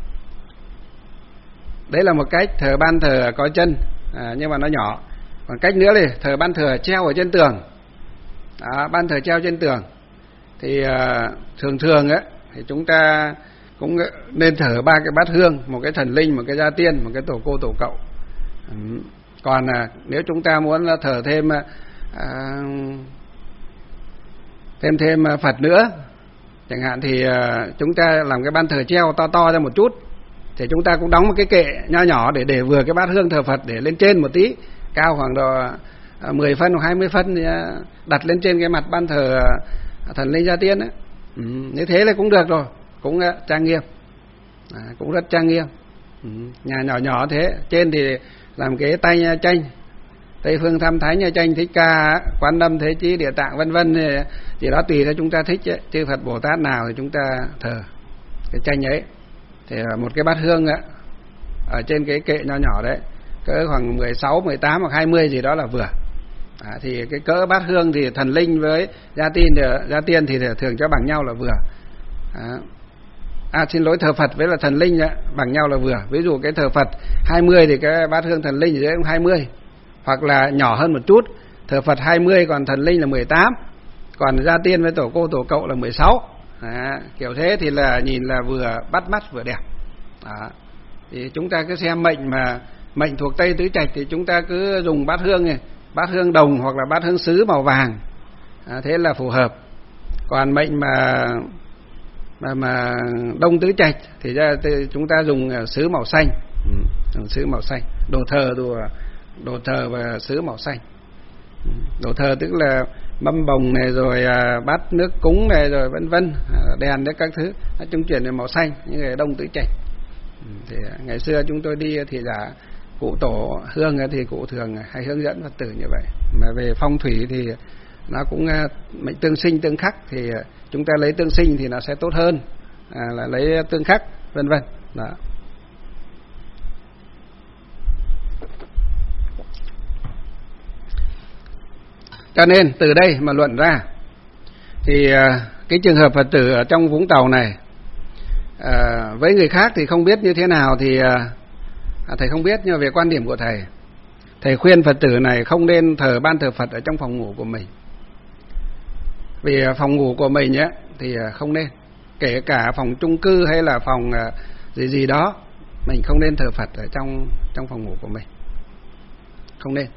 Đấy là một cách thờ ban thờ có chân, à, nhưng mà nó nhỏ. Còn cách nữa thì thờ ban thờ treo ở trên tường. Đó, ban thờ treo trên tường thì à, thường thường ấy thì chúng ta cũng nên thờ ba cái bát hương, một cái thần linh, một cái gia tiên, một cái tổ cô tổ cậu. Ừ. Còn à, nếu chúng ta muốn thờ thêm à, thêm thêm Phật nữa chẳng hạn, thì à, chúng ta làm cái ban thờ treo to to ra một chút, thì chúng ta cũng đóng một cái kệ nho nhỏ để để vừa cái bát hương thờ Phật để lên trên một tí, cao khoảng độ mười phân hoặc hai mươi phân, thì đặt lên trên cái mặt ban thờ thần linh gia tiên ấy. Ừ, như thế là cũng được rồi, cũng trang nghiêm, à, cũng rất trang nghiêm. Ừ, nhà nhỏ nhỏ thế, trên thì làm cái tay nha tranh, Tây Phương Tham Thánh nha tranh Thích Ca, Quán Âm Thế Chí Địa Tạng vân vân, thì đó tùy theo chúng ta thích ấy. Chư Phật Bồ Tát nào thì chúng ta thờ cái tranh ấy. Thì một cái bát hương á, ở trên cái kệ nho nhỏ đấy, cỡ khoảng mười sáu, mười tám hoặc hai mươi gì đó là vừa. À, thì cái cỡ bát hương thì thần linh với gia tiên thì, gia tiên thì thường cho bằng nhau là vừa. À, à xin lỗi, thờ Phật với là thần linh á, bằng nhau là vừa. Ví dụ cái thờ Phật hai mươi thì cái bát hương thần linh thì cũng hai mươi, hoặc là nhỏ hơn một chút, thờ Phật hai mươi còn thần linh là mười tám, còn gia tiên với tổ cô tổ cậu là mười sáu. À, kiểu thế thì là nhìn là vừa bắt mắt vừa đẹp. À, thì chúng ta cứ xem mệnh mà mệnh thuộc Tây Tứ Trạch thì chúng ta cứ dùng bát hương này, bát hương đồng hoặc là bát hương sứ màu vàng, à, thế là phù hợp. Còn mệnh mà mà mà Đông Tứ Trạch thì ra chúng ta dùng sứ màu xanh, ừ, sứ màu xanh, đồ thờ đồ đồ thờ và sứ màu xanh. Đồ thờ tức là mâm bồng này, rồi à, bát nước cúng này, rồi vân vân, à, đèn đấy các thứ, chúng chuyển về màu xanh, những người Đông Tứ Trạch. Thì ngày xưa chúng tôi đi thì là cụ tổ hương thì cụ thường hay hướng dẫn Phật tử như vậy. Mà về phong thủy thì nó cũng mệnh tương sinh tương khắc, thì chúng ta lấy tương sinh thì nó sẽ tốt hơn à, là lấy tương khắc, vân vân. Đó. Cho nên từ đây mà luận ra thì cái trường hợp Phật tử ở trong Vũng Tàu này à, với người khác thì không biết như thế nào thì à, thầy không biết, nhưng mà về quan điểm của thầy, thầy khuyên Phật tử này không nên thờ ban thờ Phật ở trong phòng ngủ của mình. Vì phòng ngủ của mình ấy, thì không nên, kể cả phòng chung cư hay là phòng gì gì đó, mình không nên thờ Phật ở trong trong phòng ngủ của mình, không nên.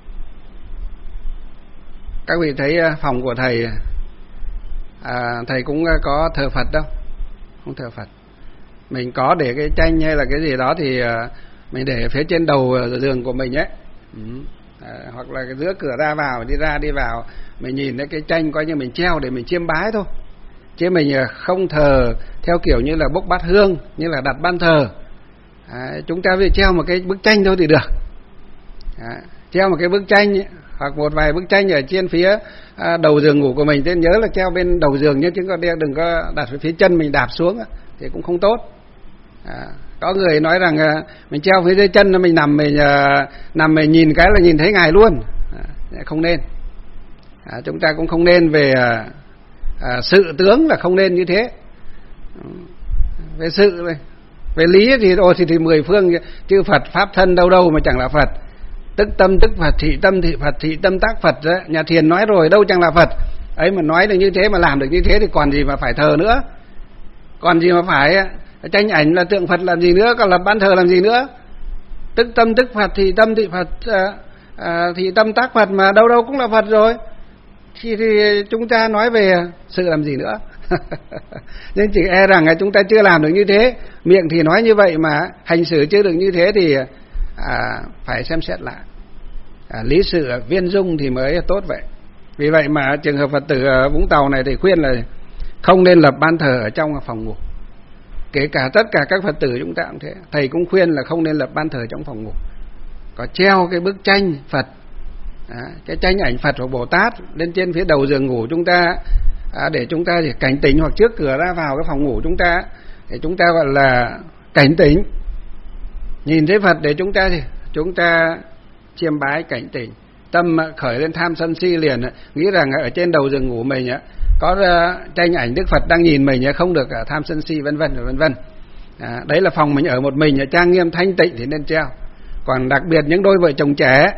Các vị thấy phòng của thầy à, thầy cũng có thờ Phật đâu, không thờ Phật. Mình có để cái tranh hay là cái gì đó thì mình để phía trên đầu giường của mình ấy, ừ. à, hoặc là cái giữa cửa ra vào, đi ra đi vào, mình nhìn thấy cái tranh coi như mình treo để mình chiêm bái thôi, chứ mình không thờ theo kiểu như là bốc bát hương, như là đặt ban thờ. à, chúng ta phải treo một cái bức tranh thôi thì được, à, treo một cái bức tranh ấy, hoặc một vài bức tranh ở trên phía à, đầu giường ngủ của mình, nên nhớ là treo bên đầu giường nhé, chứ đừng có đặt phía chân mình đạp xuống thì cũng không tốt. à, có người nói rằng à, mình treo phía dưới chân, mình nằm mình à, nằm mình nhìn cái là nhìn thấy Ngài luôn, à, không nên. à, chúng ta cũng không nên về à, à, sự tướng là không nên như thế. Về sự về lý thì ồ thì, thì mười phương chư Phật pháp thân đâu đâu mà chẳng là Phật. Tức tâm tức Phật, thị tâm thị Phật, thị tâm tác Phật đó. Nhà Thiền nói rồi, đâu chẳng là Phật. Ấy mà nói được như thế, mà làm được như thế thì còn gì mà phải thờ nữa, còn gì mà phải tranh ảnh là tượng Phật làm gì nữa, còn là ban thờ làm gì nữa. Tức tâm tức Phật, thị tâm thị Phật, à, à, thị tâm tác Phật, mà đâu đâu cũng là Phật rồi, thì, thì chúng ta nói về sự làm gì nữa. Nhưng chỉ e rằng là chúng ta chưa làm được như thế, miệng thì nói như vậy mà hành xử chưa được như thế thì à, phải xem xét lại. à, lý sự viên dung thì mới tốt vậy. Vì vậy mà trường hợp Phật tử ở Vũng Tàu này thì khuyên là không nên lập ban thờ ở trong phòng ngủ. Kể cả tất cả các Phật tử chúng ta cũng thế, thầy cũng khuyên là không nên lập ban thờ trong phòng ngủ. Có treo cái bức tranh Phật, à, cái tranh ảnh Phật hoặc Bồ Tát lên trên phía đầu giường ngủ chúng ta, à, để chúng ta thì cảnh tỉnh, hoặc trước cửa ra vào cái phòng ngủ chúng ta, để chúng ta gọi là cảnh tỉnh, nhìn thấy Phật để chúng ta thì chúng ta chiêm bái cảnh tỉnh, tâm khởi lên tham sân si liền, nghĩ rằng ở trên đầu giường ngủ mình có tranh ảnh Đức Phật đang nhìn mình, không được tham sân si, vân vân vân vân. À, đấy là phòng mình ở một mình, trang nghiêm thanh tịnh thì nên treo. Còn đặc biệt những đôi vợ chồng trẻ,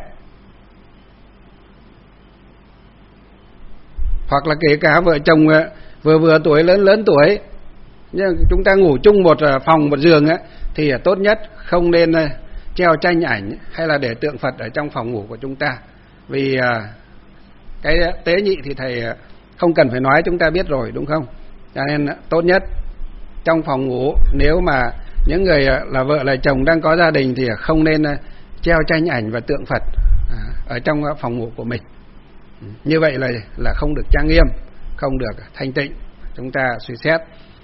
hoặc là kể cả vợ chồng vừa vừa tuổi lớn lớn tuổi, nhưng chúng ta ngủ chung một phòng một giường ấy, thì tốt nhất không nên treo tranh ảnh hay là để tượng Phật ở trong phòng ngủ của chúng ta. Vì cái tế nhị thì thầy không cần phải nói, chúng ta biết rồi đúng không? Cho nên tốt nhất trong phòng ngủ, nếu mà những người là vợ là chồng đang có gia đình thì không nên treo tranh ảnh và tượng Phật ở trong phòng ngủ của mình. Như vậy là là không được trang nghiêm, không được thanh tịnh. Chúng ta suy xét.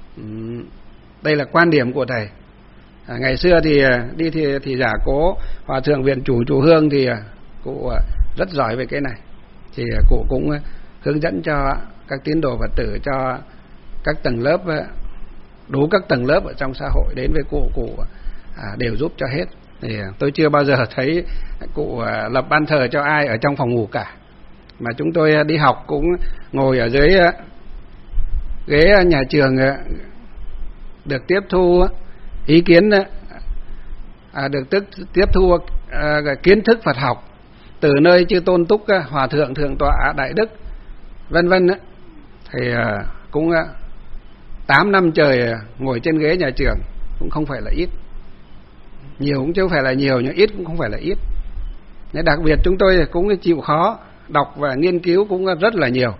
Đây là quan điểm của thầy. À, ngày xưa thì đi thì, thì giả cố Hòa thượng viện chủ chùa Hương thì cụ rất giỏi về cái này, thì cụ cũng hướng dẫn cho các tín đồ Phật tử, cho các tầng lớp, đủ các tầng lớp ở trong xã hội đến với cụ, cụ à, đều giúp cho hết. Thì tôi chưa bao giờ thấy cụ lập ban thờ cho ai ở trong phòng ngủ cả. Mà chúng tôi đi học cũng ngồi ở dưới ghế nhà trường, được tiếp thu ý kiến, à, được tức, tiếp thu à, kiến thức Phật học từ nơi chư tôn túc, Hòa thượng thượng tọa Đại Đức, vân vân. Thì à, cũng à, tám năm trời ngồi trên ghế nhà trường cũng không phải là ít, nhiều cũng chứ không phải là nhiều, nhưng ít cũng không phải là ít. Nên đặc biệt chúng tôi cũng chịu khó đọc và nghiên cứu cũng rất là nhiều,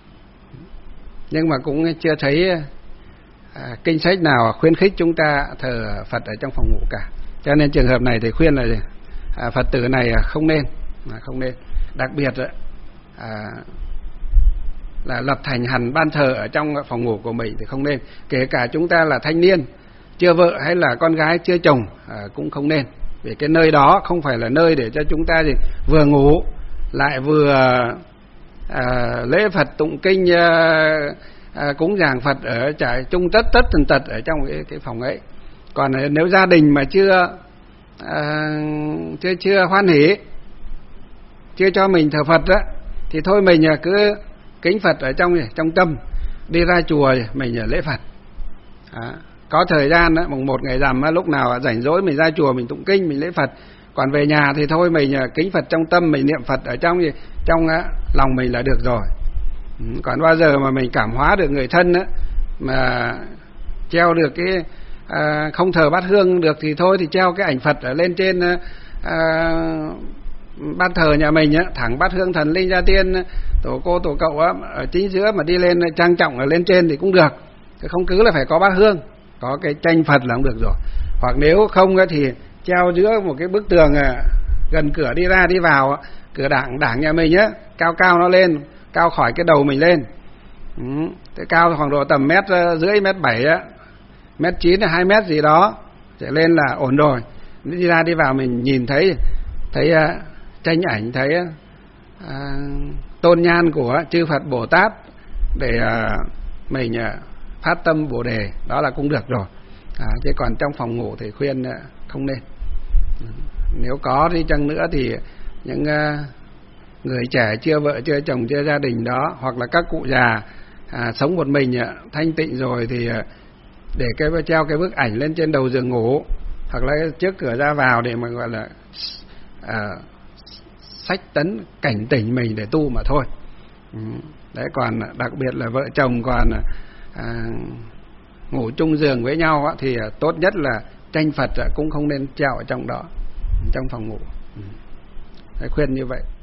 nhưng mà cũng chưa thấy à, kinh sách nào khuyến khích chúng ta thờ Phật ở trong phòng ngủ cả. Cho nên trường hợp này thì khuyên là à, Phật tử này không nên, à, không nên. Đặc biệt à, là lập thành hẳn ban thờ ở trong phòng ngủ của mình thì không nên. Kể cả chúng ta là thanh niên, chưa vợ hay là con gái chưa chồng à, cũng không nên. Vì cái nơi đó không phải là nơi để cho chúng ta thì vừa ngủ lại vừa à, lễ Phật tụng kinh, à, à, cúng dường Phật ở trải chung tất tất tần tật ở trong cái, cái phòng ấy. Còn nếu gia đình mà chưa à, chưa chưa hoan hỉ, chưa cho mình thờ Phật á, thì thôi mình cứ kính Phật ở trong trong tâm, đi ra chùa mình lễ Phật. À, có thời gian á, mùng một ngày rằm á, lúc nào rảnh rỗi mình ra chùa mình tụng kinh, mình lễ Phật. Còn về nhà thì thôi mình kính Phật trong tâm, mình niệm Phật ở trong gì trong á, lòng mình là được rồi. Ừ, còn bao giờ mà mình cảm hóa được người thân á, mà treo được cái à, không thờ bát hương được thì thôi thì treo cái ảnh Phật ở lên trên à, ban thờ nhà mình á, thẳng bát hương thần linh gia tiên tổ cô tổ cậu á, ở chính giữa mà đi lên trang trọng ở lên trên thì cũng được. Không cứ là phải có bát hương, có cái tranh Phật là không được rồi. Hoặc nếu không thì treo giữa một cái bức tường à, gần cửa đi ra đi vào, cửa đảng đảng nhà mình á, cao cao nó lên, cao khỏi cái đầu mình lên. Ừ, cái cao khoảng độ tầm mét rưỡi, mét bảy á, mét chín hay hai mét gì đó trở lên là ổn rồi. Đi ra đi vào mình nhìn thấy thấy uh, tranh ảnh, thấy uh, tôn nhan của chư Phật Bồ Tát để uh, mình uh, phát tâm Bồ đề, đó là cũng được rồi. À, chứ còn trong phòng ngủ thì khuyên uh, không nên. Nếu có đi chăng nữa thì những uh, người trẻ chưa vợ chưa chồng chưa gia đình đó, hoặc là các cụ già à, sống một mình uh, thanh tịnh rồi thì uh, để cái treo cái bức ảnh lên trên đầu giường ngủ, hoặc là trước cửa ra vào để mà gọi là à, sách tấn cảnh tỉnh mình để tu mà thôi. Ừ. Đấy, còn đặc biệt là vợ chồng còn à, ngủ chung giường với nhau á, thì tốt nhất là tranh Phật cũng không nên treo ở trong đó, trong phòng ngủ. Ừ. Đấy, khuyên như vậy.